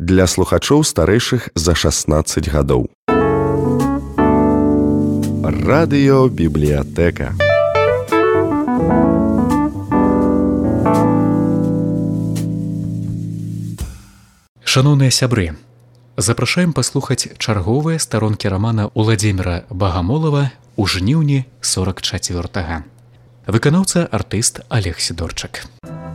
для слухачоў старэйшых за 16 гадоў. Радыёбібліятэка. Шаноўныя сябры, запрашаем паслухаць чарговыя старонкі рамана Уладзіміра Багамолава ў жніўні 44-га. Выканаўца артыст Олег Сідорчык.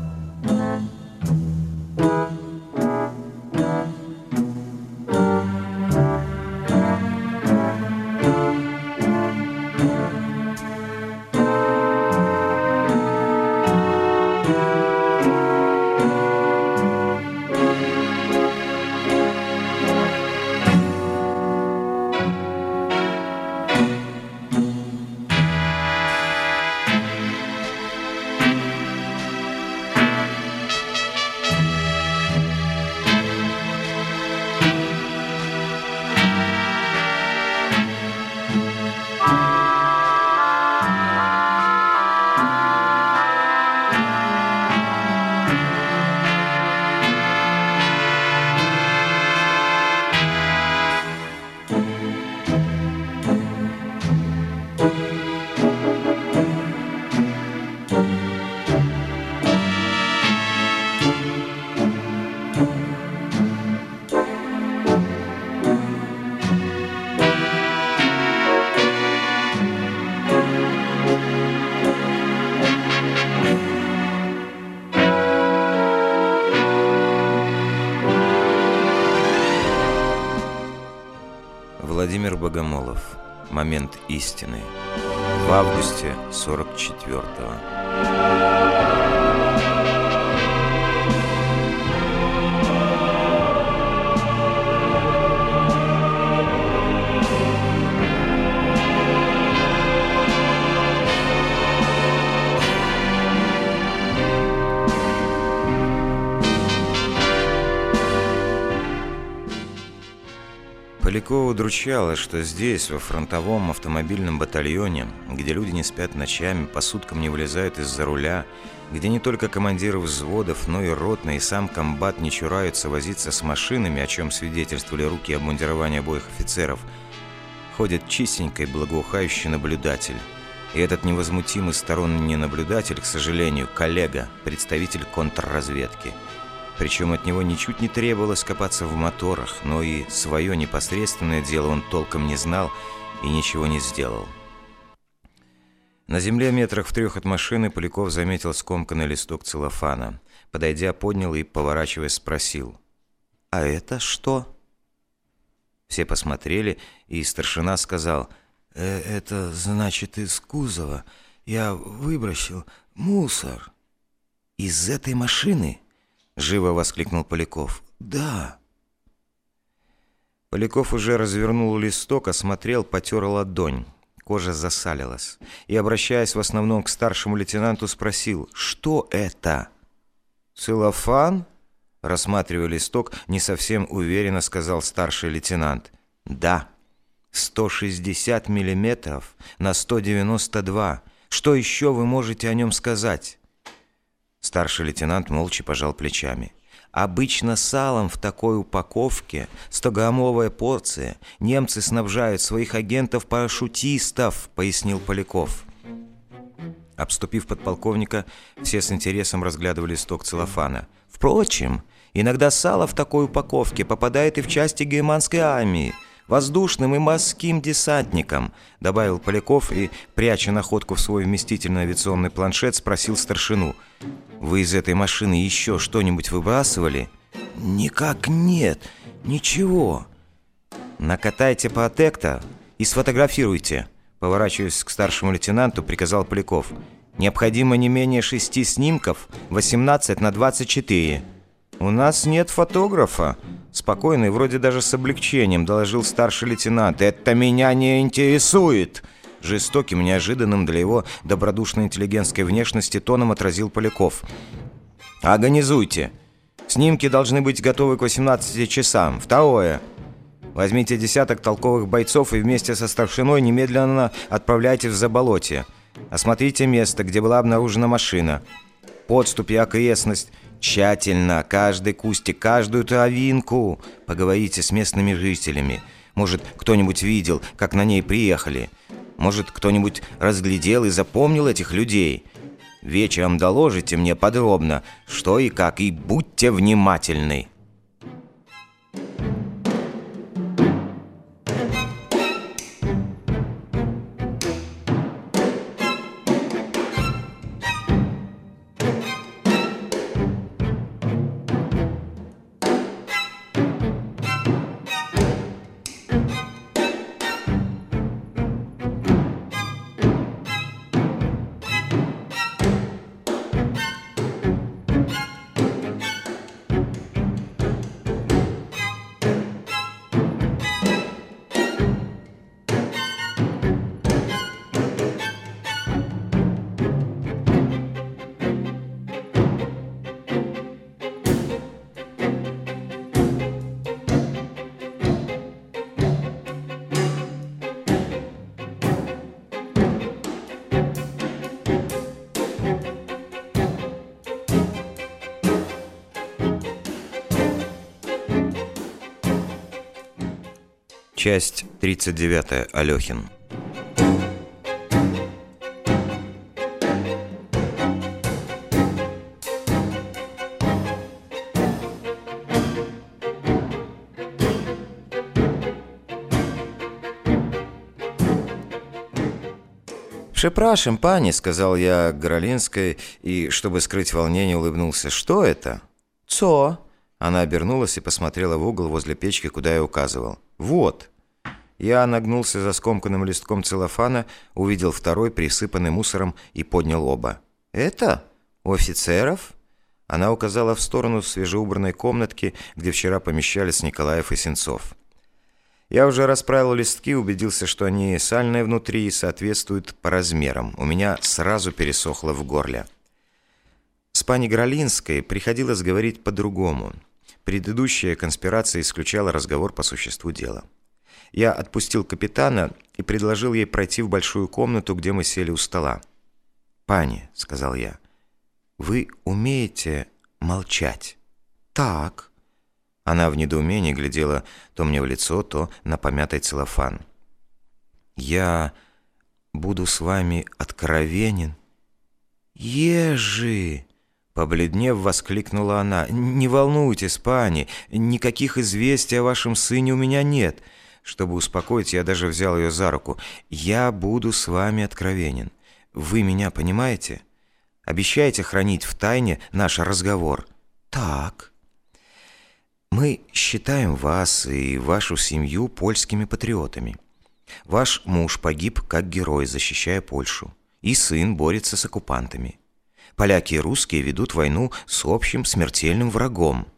Владимир Богомолов. Момент истины. В августе 44-го. Полякова удручало, что здесь, во фронтовом автомобильном батальоне, где люди не спят ночами, по суткам не вылезают из-за руля, где не только командиры взводов, но и ротные, и сам комбат не чураются возиться с машинами, о чем свидетельствовали руки обмундирования обоих офицеров, ходит чистенький, благоухающий наблюдатель. И этот невозмутимый сторонний наблюдатель, к сожалению, коллега, представитель контрразведки. Причем от него ничуть не требовалось копаться в моторах, но и свое непосредственное дело он толком не знал и ничего не сделал. На земле метрах в 3 от машины Поляков заметил скомканный листок целлофана. Подойдя, поднял и, поворачиваясь, спросил: «А это что?» Все посмотрели, и старшина сказал: «Это значит из кузова. Я выбросил мусор». «Из этой машины?» — живо воскликнул Поляков. «Да». Поляков уже развернул листок, осмотрел, потер ладонь. Кожа засалилась. И, обращаясь в основном к старшему лейтенанту, спросил: «Что это?» «Целлофан?» — рассматривая листок, не совсем уверенно сказал старший лейтенант. «Да, 160 миллиметров на 192. Что еще вы можете о нем сказать?» Старший лейтенант молча пожал плечами. «Обычно салом в такой упаковке, 100-граммовая порция, немцы снабжают своих агентов-парашютистов», — пояснил Поляков. Обступив подполковника, все с интересом разглядывали листок целлофана. «Впрочем, иногда сало в такой упаковке попадает и в части германской армии, воздушным и морским десантникам», — добавил Поляков и, пряча находку в свой вместительный авиационный планшет, спросил старшину: «Вы из этой машины еще что-нибудь выбрасывали?» «Никак нет, ничего». «Накатайте протектор и сфотографируйте», — поворачиваясь к старшему лейтенанту, приказал Поляков. «Необходимо не менее 6 снимков, 18 на 24. «У нас нет фотографа», — спокойно и вроде даже с облегчением доложил старший лейтенант. «Это меня не интересует!» Жестоким, неожиданным для его добродушной интеллигентской внешности тоном отразил Поляков. «Организуйте. Снимки должны быть готовы к 18 часам. Второе. Возьмите десяток толковых бойцов и вместе со старшиной немедленно отправляйте в Заболотье. Осмотрите место, где была обнаружена машина. Подступь и окрестность Тщательно, каждый кустик, каждую травинку. Поговорите с местными жителями. Может, кто-нибудь видел, как на ней приехали. Может, кто-нибудь разглядел и запомнил этих людей. Вечером доложите мне подробно, что и как, и будьте внимательны. Часть 39. Алёхин. «Прzepraszam, пани», — сказал я Горолинской, и, чтобы скрыть волнение, улыбнулся. «Что это?» «Цо?» Она обернулась и посмотрела в угол возле печки, куда я указывал. «Вот». Я нагнулся за скомканным листком целлофана, увидел второй, присыпанный мусором, и поднял оба. «Это? У офицеров?» Она указала в сторону свежеубранной комнатки, где вчера помещались Николаев и Сенцов. Я уже расправил листки, убедился, что они сальные внутри и соответствуют по размерам. У меня сразу пересохло в горле. С пани Горолинской приходилось говорить по-другому. Предыдущая конспирация исключала разговор по существу дела. Я отпустил капитана и предложил ей пройти в большую комнату, где мы сели у стола. «Пани», — сказал я, — «вы умеете молчать?» «Так». Она в недоумении глядела то мне в лицо, то на помятый целлофан. «Я буду с вами откровенен». «Ежи!» Побледнев, воскликнула она. «Не волнуйтесь, пани, никаких известий о вашем сыне у меня нет». Чтобы успокоить, я даже взял ее за руку. «Я буду с вами откровенен. Вы меня понимаете? Обещаете хранить в тайне наш разговор?» «Так». «Мы считаем вас и вашу семью польскими патриотами. Ваш муж погиб как герой, защищая Польшу, и сын борется с оккупантами. Поляки и русские ведут войну с общим смертельным врагом».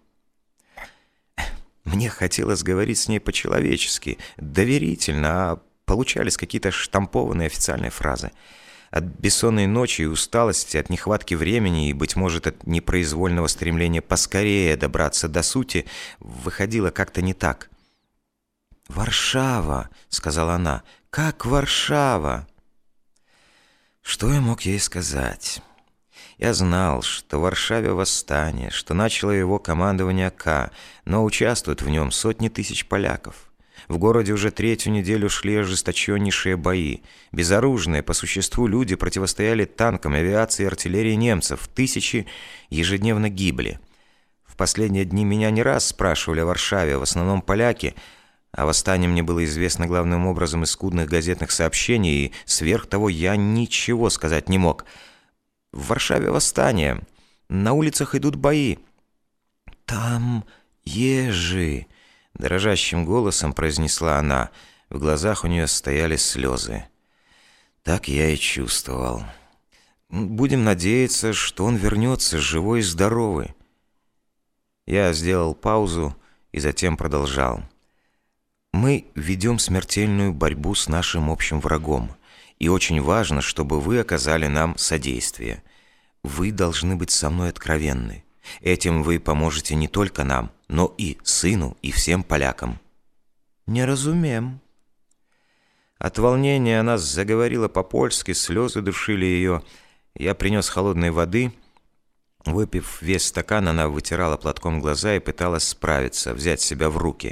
Мне хотелось говорить с ней по-человечески, доверительно, а получались какие-то штампованные официальные фразы. От бессонной ночи и усталости, от нехватки времени и, быть может, от непроизвольного стремления поскорее добраться до сути, выходило как-то не так. «Варшава», — сказала она, — «как Варшава?» Что я мог ей сказать? Я знал, что в Варшаве восстание, что начало его командование АК, но участвуют в нем сотни тысяч поляков. В городе уже третью неделю шли ожесточеннейшие бои. Безоружные, по существу, люди противостояли танкам, авиации и артиллерии немцев. Тысячи ежедневно гибли. В последние дни меня не раз спрашивали о Варшаве, в основном поляки. О восстании мне было известно главным образом из скудных газетных сообщений, и сверх того я ничего сказать не мог. В Варшаве восстание. На улицах идут бои. «Там ежи», — дрожащим голосом произнесла она. В глазах у нее стояли слезы. Так я и чувствовал. Будем надеяться, что он вернется живой и здоровый. Я сделал паузу и затем продолжал. «Мы ведем смертельную борьбу с нашим общим врагом. И очень важно, чтобы вы оказали нам содействие. Вы должны быть со мной откровенны. Этим вы поможете не только нам, но и сыну, и всем полякам». «Не разумеем». От волнения она заговорила по-польски, слезы душили ее. Я принес холодной воды. Выпив весь стакан, она вытирала платком глаза и пыталась справиться, взять себя в руки.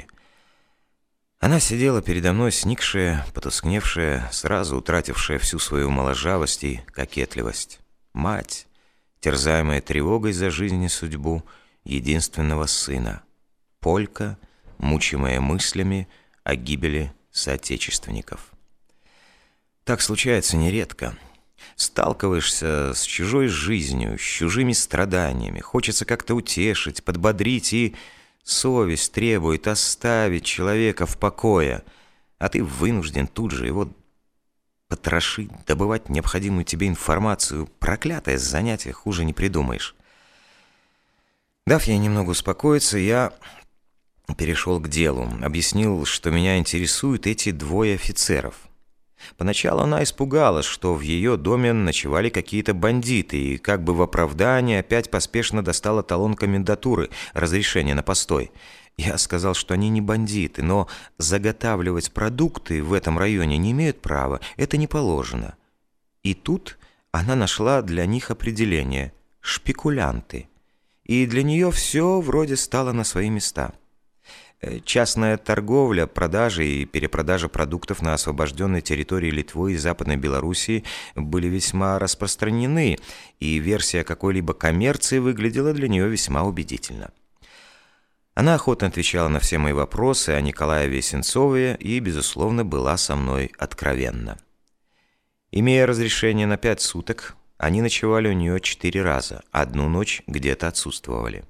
Она сидела передо мной, сникшая, потускневшая, сразу утратившая всю свою моложавость и кокетливость. Мать, терзаемая тревогой за жизнь и судьбу единственного сына. Полька, мучимая мыслями о гибели соотечественников. Так случается нередко. Сталкиваешься с чужой жизнью, с чужими страданиями. Хочется как-то утешить, подбодрить, и совесть требует оставить человека в покое. А ты вынужден тут же его потрошить, добывать необходимую тебе информацию. Проклятое занятие, хуже не придумаешь. Дав ей немного успокоиться, я перешел к делу. Объяснил, что меня интересуют эти двое офицеров. Поначалу она испугалась, что в ее доме ночевали какие-то бандиты, и как бы в оправдание опять поспешно достала талон комендатуры, разрешение на постой. Я сказал, что они не бандиты, но заготавливать продукты в этом районе не имеют права, это не положено. И тут она нашла для них определение – шпекулянты. И для нее все вроде стало на свои места. Частная торговля, продажа и перепродажа продуктов на освобожденной территории Литвы и Западной Белоруссии были весьма распространены, и версия какой-либо коммерции выглядела для нее весьма убедительно. Она охотно отвечала на все мои вопросы о Николаеве Сенцове и, безусловно, была со мной откровенна. Имея разрешение на 5 суток, они ночевали у нее 4 раза, одну ночь где-то отсутствовали.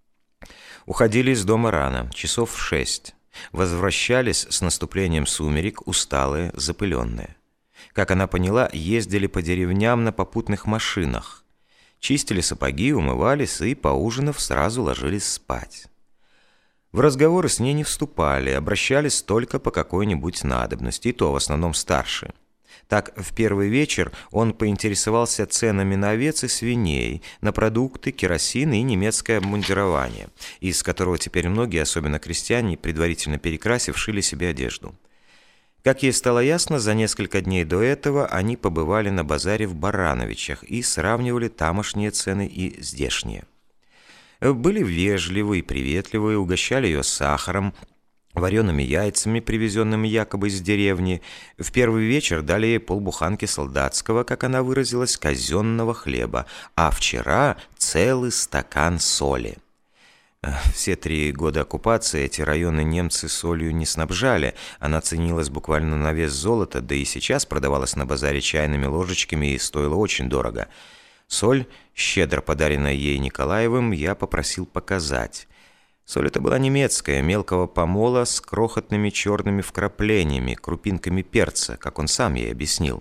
Уходили из дома рано, часов в 6. Возвращались с наступлением сумерек, усталые, запыленные. Как она поняла, ездили по деревням на попутных машинах. Чистили сапоги, умывались и, поужинав, сразу ложились спать. В разговоры с ней не вступали, обращались только по какой-нибудь надобности, и то в основном старшие. Так, в первый вечер он поинтересовался ценами на овец и свиней, на продукты, керосин и немецкое обмундирование, из которого теперь многие, особенно крестьяне, предварительно перекрасив, шили себе одежду. Как ей стало ясно, за несколько дней до этого они побывали на базаре в Барановичах и сравнивали тамошние цены и здешние. Были вежливы и приветливы, угощали ее сахаром, вареными яйцами, привезенными якобы из деревни. В первый вечер дали ей полбуханки солдатского, как она выразилась, казенного хлеба, а вчера целый стакан соли. Все 3 года оккупации эти районы немцы солью не снабжали, она ценилась буквально на вес золота, да и сейчас продавалась на базаре чайными ложечками и стоила очень дорого. Соль, щедро подаренная ей Николаевым, я попросил показать. Соль эта была немецкая, мелкого помола, с крохотными черными вкраплениями, крупинками перца, как он сам ей объяснил.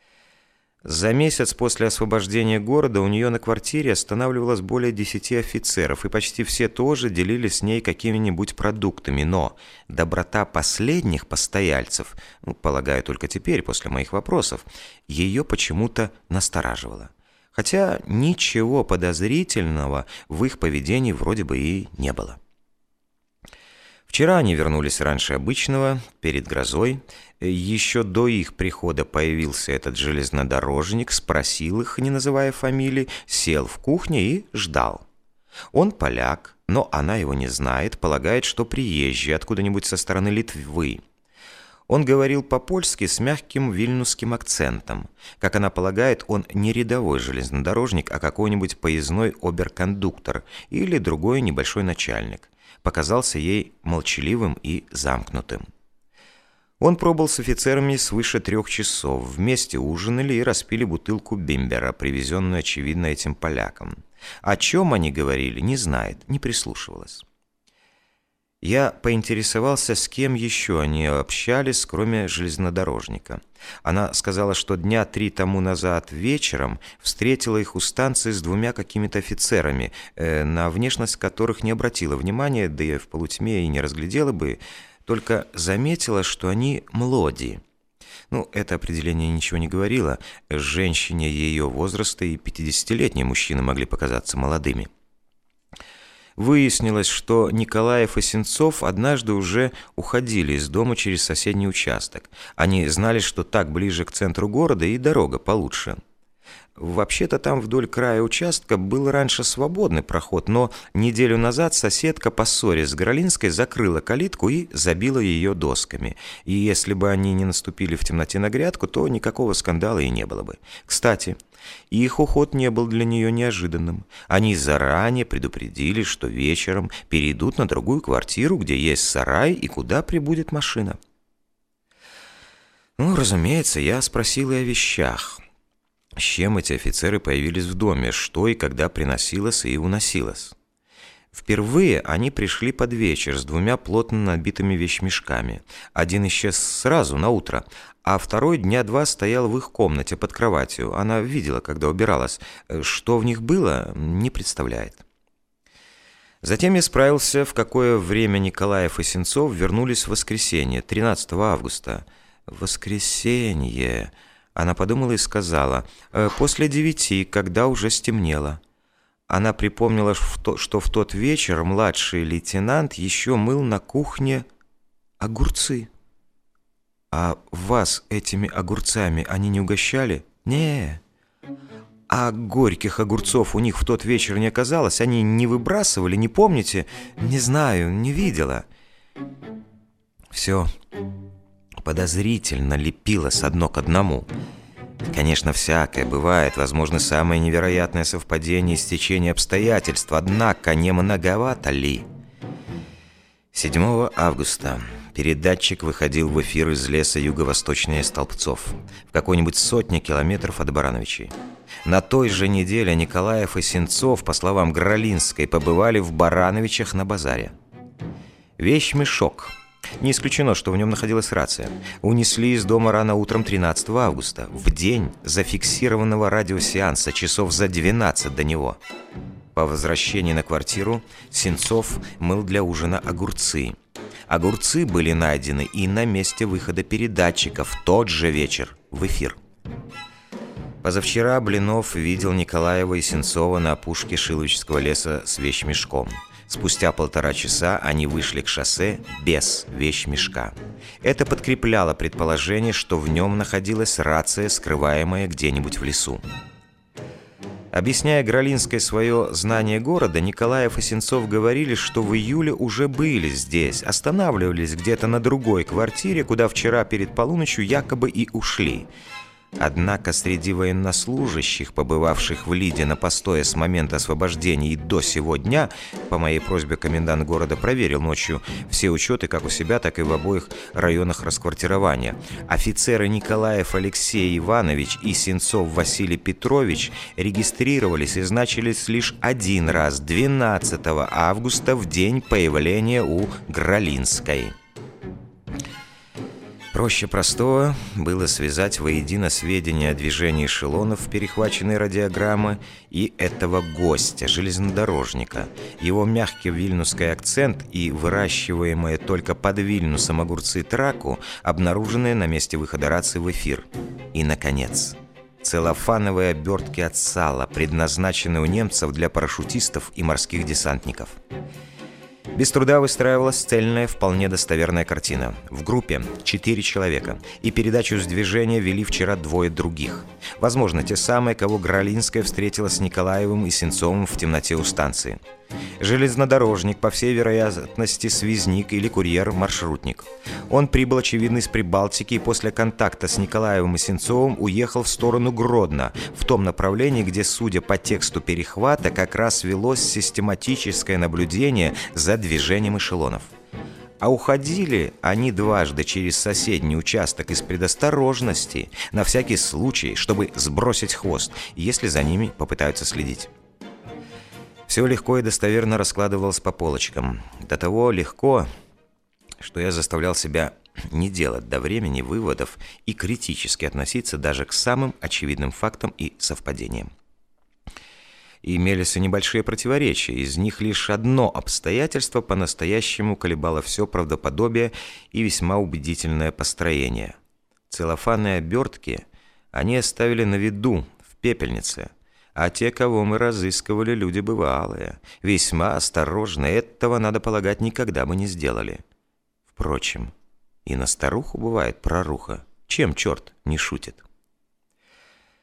За месяц после освобождения города у нее на квартире останавливалось более 10 офицеров, и почти все тоже делились с ней какими-нибудь продуктами, но доброта последних постояльцев, полагаю, только теперь, после моих вопросов, ее почему-то настораживала. Хотя ничего подозрительного в их поведении вроде бы и не было. Вчера они вернулись раньше обычного, перед грозой. Еще до их прихода появился этот железнодорожник, спросил их, не называя фамилии, сел в кухне и ждал. Он поляк, но она его не знает, полагает, что приезжий откуда-нибудь со стороны Литвы. Он говорил по-польски с мягким вильнюсским акцентом. Как она полагает, он не рядовой железнодорожник, а какой-нибудь поездной оберкондуктор или другой небольшой начальник. Показался ей молчаливым и замкнутым. Он пробыл с офицерами свыше 3 часов, вместе ужинали и распили бутылку бимбера, привезенную, очевидно, этим полякам. О чем они говорили, не знает, не прислушивалась. Я поинтересовался, с кем еще они общались, кроме железнодорожника. Она сказала, что 3 дня тому назад вечером встретила их у станции с 2 какими-то офицерами, на внешность которых не обратила внимания, да и в полутьме и не разглядела бы, только заметила, что они млоди. Это определение ничего не говорило. Женщине ее возраста и 50-летние мужчины могли показаться молодыми. Выяснилось, что Николаев и Сенцов однажды уже уходили из дома через соседний участок. Они знали, что так ближе к центру города и дорога получше. Вообще-то там вдоль края участка был раньше свободный проход, но неделю назад соседка по ссоре с Гролинской закрыла калитку и забила ее досками. И если бы они не наступили в темноте на грядку, то никакого скандала и не было бы. Кстати, их уход не был для нее неожиданным. Они заранее предупредили, что вечером перейдут на другую квартиру, где есть сарай и куда прибудет машина. Ну, разумеется, я спросил и о вещах. С чем эти офицеры появились в доме, что и когда приносилось и уносилось. Впервые они пришли под вечер с 2 плотно набитыми вещмешками. Один исчез сразу, на утро, а второй дня 2 стоял в их комнате под кроватью. Она видела, когда убиралась. Что в них было, не представляет. Затем я справился, в какое время Николаев и Сенцов вернулись в воскресенье, 13 августа. «Воскресенье...» Она подумала и сказала: «После 9, когда уже стемнело». Она припомнила, что в тот вечер младший лейтенант еще мыл на кухне огурцы. «А вас этими огурцами они не угощали?» «Не». «А горьких огурцов у них в тот вечер не оказалось? Они не выбрасывали, не помните?» «Не знаю, не видела». Все подозрительно лепилось одно к одному. Конечно, всякое бывает, возможно, самое невероятное совпадение и стечение обстоятельств, однако не многовато ли? 7 августа передатчик выходил в эфир из леса юго-восточнее Столбцов, в какой-нибудь 100 километров от Барановичей. На той же неделе Николаев и Сенцов, по словам Гролинской, побывали в Барановичах на базаре. Вещмешок. Не исключено, что в нем находилась рация. Унесли из дома рано утром 13 августа, в день зафиксированного радиосеанса, часов за 12 до него. По возвращении на квартиру Сенцов мыл для ужина огурцы. Огурцы были найдены и на месте выхода передатчика в тот же вечер в эфир. Позавчера Блинов видел Николаева и Сенцова на опушке Шиловического леса с вещмешком. Спустя 1,5 часа они вышли к шоссе без вещмешка. Это подкрепляло предположение, что в нем находилась рация, скрываемая где-нибудь в лесу. Объясняя Гролинской свое знание города, Николаев и Сенцов говорили, что в июле уже были здесь, останавливались где-то на другой квартире, куда вчера перед полуночью якобы и ушли. Однако среди военнослужащих, побывавших в Лиде на постое с момента освобождения и до сего дня, по моей просьбе комендант города проверил ночью все учеты как у себя, так и в обоих районах расквартирования. Офицеры Николаев Алексей Иванович и Сенцов Василий Петрович регистрировались и значились лишь один раз, 12 августа, в день появления у Гролинской. Проще простого было связать воедино сведения о движении эшелонов, перехваченной радиограммы, и этого гостя, железнодорожника, его мягкий вильнюсский акцент и выращиваемые только под Вильнюсом огурцы траку, обнаруженные на месте выхода рации в эфир. И, наконец, целлофановые обертки от сала, предназначенные у немцев для парашютистов и морских десантников. Без труда выстраивалась цельная, вполне достоверная картина. В группе 4 человека, и передачу с движения вели вчера 2 других. Возможно, те самые, кого Гролинская встретила с Николаевым и Сенцовым в темноте у станции. Железнодорожник, по всей вероятности, связник или курьер-маршрутник. Он прибыл, очевидно, из Прибалтики и после контакта с Николаевым и Сенцовым уехал в сторону Гродно, в том направлении, где, судя по тексту перехвата, как раз велось систематическое наблюдение за движением эшелонов. А уходили они дважды через соседний участок из предосторожности, на всякий случай, чтобы сбросить хвост, если за ними попытаются следить. Все легко и достоверно раскладывалось по полочкам. До того легко, что я заставлял себя не делать до времени выводов и критически относиться даже к самым очевидным фактам и совпадениям. Имелись и небольшие противоречия, из них лишь одно обстоятельство по-настоящему колебало все правдоподобие и весьма убедительное построение. Целлофанные обертки они оставили на виду, в пепельнице, а те, кого мы разыскивали, люди бывалые, весьма осторожные, этого, надо полагать, никогда бы не сделали. Впрочем, и на старуху бывает проруха, чем черт не шутит.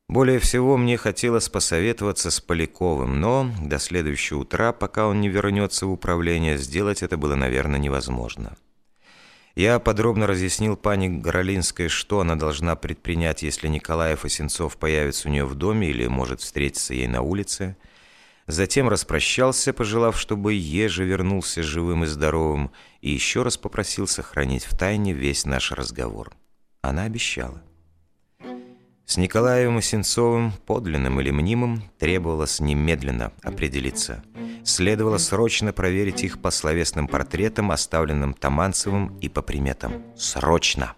Более всего мне хотелось посоветоваться с Поляковым, но до следующего утра, пока он не вернется в управление, сделать это было, наверное, невозможно. Я подробно разъяснил пане Горолинской, что она должна предпринять, если Николаев и Сенцов появятся у нее в доме или может встретиться ей на улице. Затем распрощался, пожелав, чтобы Ежи вернулся живым и здоровым, и еще раз попросил сохранить в тайне весь наш разговор. Она обещала. С Николаевым и Сенцовым, подлинным или мнимым, требовалось немедленно определиться. Следовало срочно проверить их по словесным портретам, оставленным Таманцевым, и по приметам. Срочно!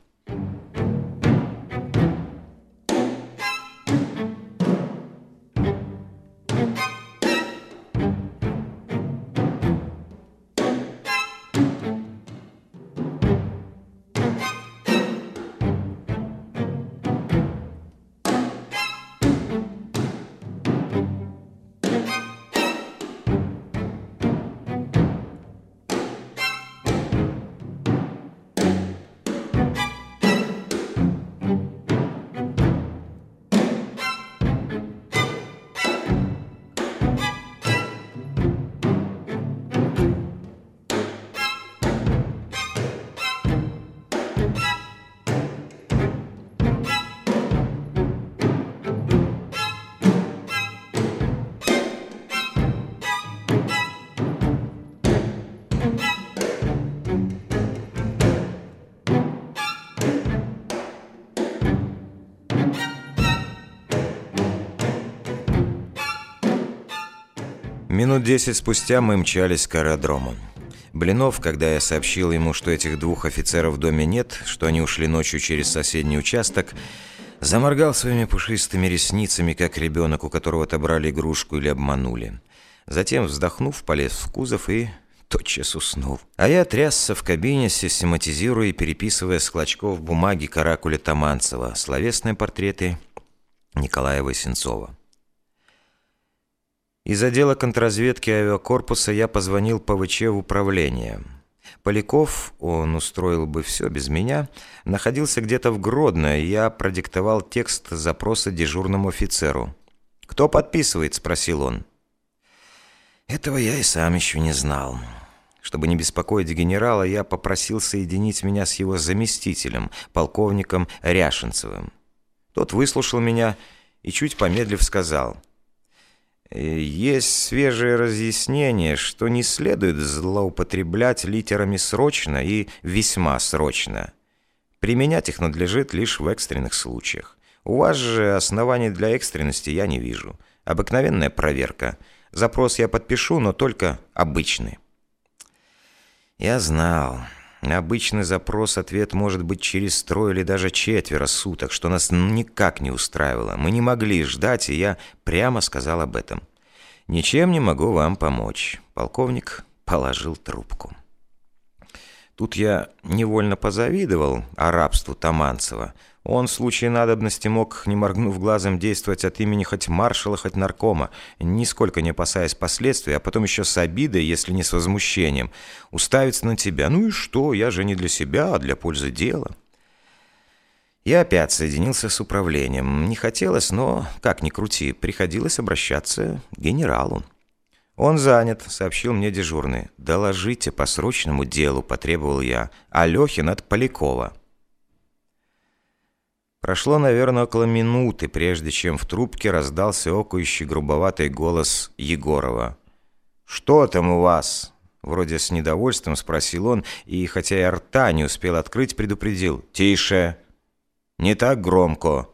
Минут 10 спустя мы мчались к аэродрому. Блинов, когда я сообщил ему, что этих двух офицеров в доме нет, что они ушли ночью через соседний участок, заморгал своими пушистыми ресницами, как ребенок, у которого отобрали игрушку или обманули. Затем, вздохнув, полез в кузов и тотчас уснул. А я трясся в кабине, систематизируя и переписывая с клочков бумаги каракуля Таманцева, словесные портреты Николаева и Сенцова. Из отдела контрразведки авиакорпуса я позвонил ПВЧ в управление. Поляков, он устроил бы все без меня, находился где-то в Гродно, и я продиктовал текст запроса дежурному офицеру. «Кто подписывает?» – спросил он. Этого я и сам еще не знал. Чтобы не беспокоить генерала, я попросил соединить меня с его заместителем, полковником Ряшенцевым. Тот выслушал меня и, чуть помедлив, сказал: «Есть свежее разъяснение, что не следует злоупотреблять литерами «срочно» и «весьма срочно». Применять их надлежит лишь в экстренных случаях. У вас же оснований для экстренности я не вижу. Обыкновенная проверка. Запрос я подпишу, но только обычный». Я знал. Обычный запрос-ответ может быть через 3 или даже 4 суток, что нас никак не устраивало. Мы не могли ждать, и я прямо сказал об этом. «Ничем не могу вам помочь». Полковник положил трубку. Тут я невольно позавидовал арабству Таманцева. Он в случае надобности мог, не моргнув глазом, действовать от имени хоть маршала, хоть наркома, нисколько не опасаясь последствий, а потом еще с обидой, если не с возмущением, уставиться на тебя. Ну и что, я же не для себя, а для пользы дела. Я опять соединился с управлением. Не хотелось, но, как ни крути, приходилось обращаться к генералу. «Он занят», — сообщил мне дежурный. «Доложите по срочному делу», — потребовал я. «Алехин от Полякова». Прошло, наверное, около минуты, прежде чем в трубке раздался окающий грубоватый голос Егорова. «Что там у вас?» Вроде с недовольством спросил он, и, хотя я рта не успел открыть, предупредил: «Тише! Не так громко!»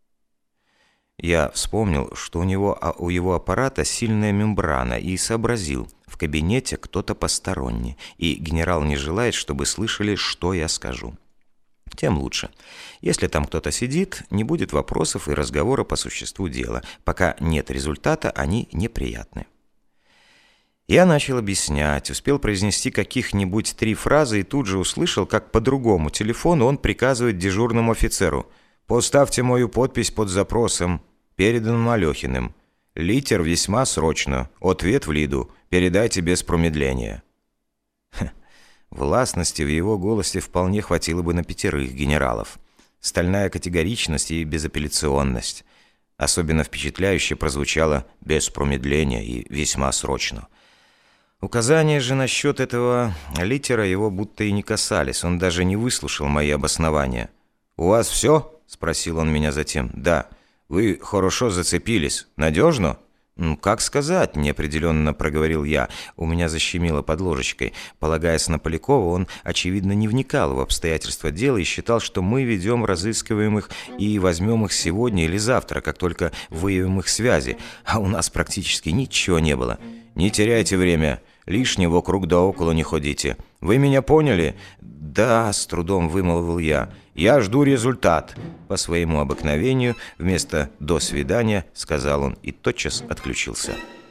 Я вспомнил, что у его аппарата сильная мембрана, и сообразил: в кабинете кто-то посторонний, и генерал не желает, чтобы слышали, что я скажу. Тем лучше. Если там кто-то сидит, не будет вопросов и разговора по существу дела. Пока нет результата, они неприятны. Я начал объяснять, успел произнести каких-нибудь 3 фразы и тут же услышал, как по другому телефону он приказывает дежурному офицеру: «Поставьте мою подпись под запросом, переданным Алехиным. Литер весьма срочно. Ответ в Лиду. Передайте без промедления». Властности в его голосе вполне хватило бы на 5 генералов. Стальная категоричность и безапелляционность. Особенно впечатляюще прозвучало без промедления и весьма срочно. Указания же насчет этого литера его будто и не касались, он даже не выслушал мои обоснования. «У вас все?» – спросил он меня затем. «Да». «Вы хорошо зацепились. Надежно?» «Как сказать?» – неопределенно проговорил я. У меня защемило под ложечкой. Полагаясь на Полякова, он, очевидно, не вникал в обстоятельства дела и считал, что мы ведем разыскиваемых и возьмем их сегодня или завтра, как только выявим их связи. А у нас практически ничего не было. «Не теряйте время. Лишнего вокруг да около не ходите. Вы меня поняли?» «Да», – с трудом вымолвил я. «Я жду результат». По своему обыкновению, вместо «до свидания» сказал он и тотчас отключился.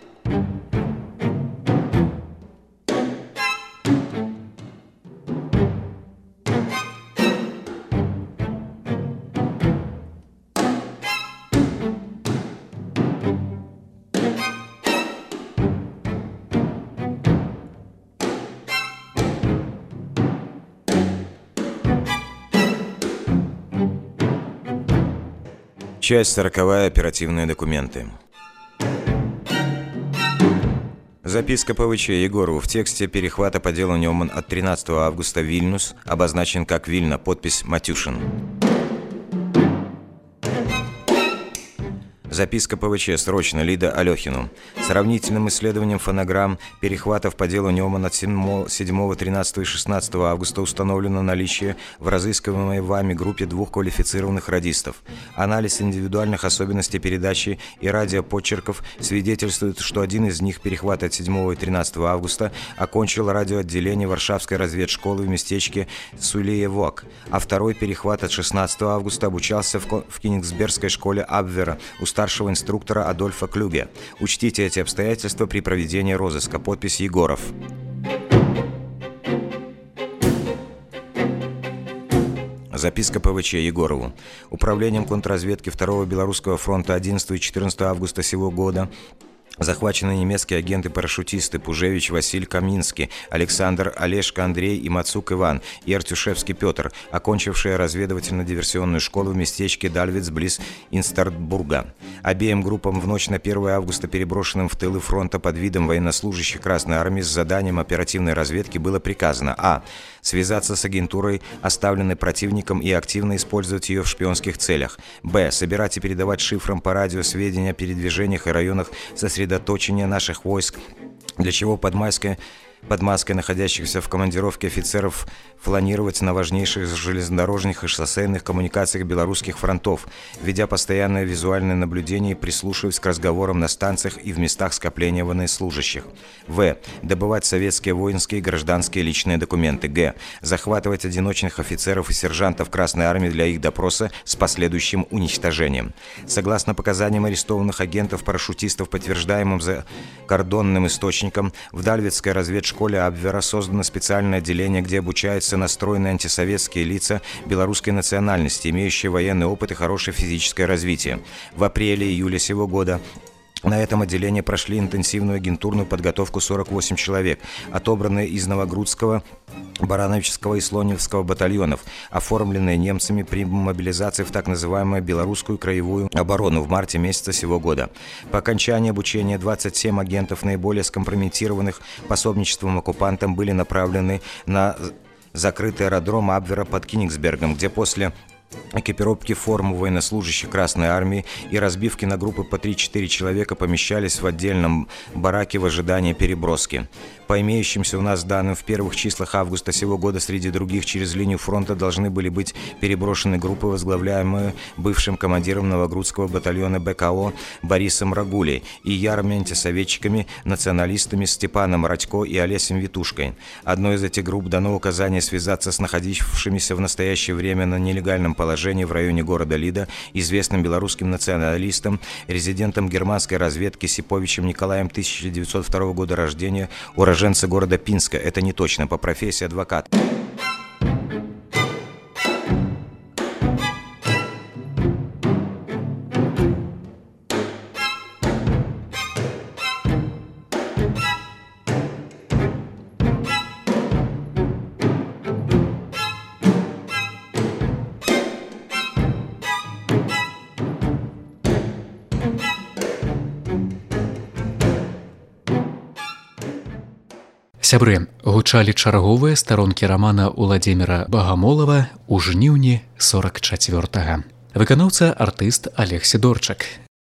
Часть 40. Оперативные документы. Записка ПВЧ Егорову. В тексте перехвата по делу Неуман от 13 августа Вильнюс обозначен как Вильна. Подпись Матюшин. Записка ПВЧ. Срочно. Лида Алехину. Сравнительным исследованием фонограмм перехватов по делу Неуман от 7, 13 и 16 августа установлено наличие в разыскиваемой вами группе 2 квалифицированных радистов. Анализ индивидуальных особенностей передачи и радиоподчерков свидетельствует, что один из них, перехват от 7 и 13 августа, окончил радиоотделение Варшавской разведшколы в местечке Сулеевок, а второй, перехват от 16 августа, обучался в Кенигсбергской школе Абвера у старшего инструктора Адольфа Клюге. Учтите эти обстоятельства при проведении розыска. Подпись Егоров. Записка ПВЧ Егорову. Управлением контрразведки 2-го Белорусского фронта 11 и 14 августа сего года захвачены немецкие агенты-парашютисты Пужевич Василь Каминский, Александр Олешко Андрей и Мацук Иван и Артюшевский Петр, окончившие разведывательно-диверсионную школу в местечке Дальвиц близ Инстартбурга. Обеим группам в ночь на 1 августа, переброшенным в тылы фронта под видом военнослужащих Красной Армии с заданием оперативной разведки, было приказано: а. Связаться с агентурой, оставленной противником, и активно использовать ее в шпионских целях. Б. Собирать и передавать шифром по радио сведения о передвижениях и районах сосредоточения наших войск, для чего под маской находящихся в командировке офицеров фланировать на важнейших железнодорожных и шоссейных коммуникациях белорусских фронтов, ведя постоянное визуальное наблюдение и прислушиваясь к разговорам на станциях и в местах скопления военнослужащих. В. Добывать советские воинские и гражданские личные документы. Г. Захватывать одиночных офицеров и сержантов Красной Армии для их допроса с последующим уничтожением. Согласно показаниям арестованных агентов-парашютистов, подтверждаемым закордонным источникам, в Дальвицкой разведшколе Абвера создано специальное отделение, где обучаются настроенные антисоветские лица белорусской национальности, имеющие военный опыт и хорошее физическое развитие. В апреле-июле сего года на этом отделении прошли интенсивную агентурную подготовку 48 человек, отобранные из Новогрудского, Барановического и Слоневского батальонов, оформленные немцами при мобилизации в так называемую Белорусскую краевую оборону в марте месяца сего года. По окончании обучения 27 агентов, наиболее скомпрометированных пособничеством оккупантам, были направлены на закрытый аэродром Абвера под Кенигсбергом, где после экипировки формы военнослужащих Красной Армии и разбивки на группы по 3-4 человека помещались в отдельном бараке в ожидании переброски. По имеющимся у нас данным, в первых числах августа сего года среди других через линию фронта должны были быть переброшены группы, возглавляемые бывшим командиром Новогрудского батальона БКО Борисом Рагулей и ярыми антисоветчиками, националистами Степаном Радько и Олесем Витушкой. Одной из этих групп дано указание связаться с находившимися в настоящее время на нелегальном положении в районе города Лида известным белорусским националистом, резидентом германской разведки Сиповичем Николаем, 1902 года рождения, уроженца города Пинска. Это не точно, по профессии адвокат. Сябры, гучалі чарговыя старонкі рамана Уладзіміра Багамолава ў жніўні 44-га. Выканаўца артыст Олег Сідорчак.